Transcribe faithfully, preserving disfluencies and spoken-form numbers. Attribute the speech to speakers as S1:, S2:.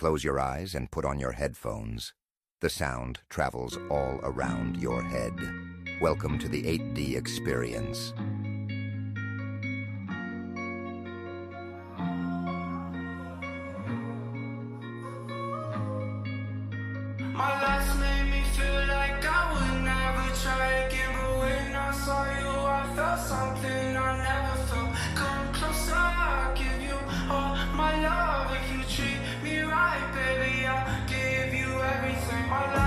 S1: Close your eyes and put on your headphones. The sound travels all around your head. Welcome to the eight D experience.
S2: My last made me feel like I would never try again, but when I saw you, I felt something I never felt. Come closer, I'll give you all my love. If you treat me right, baby, I'll give you everything. My life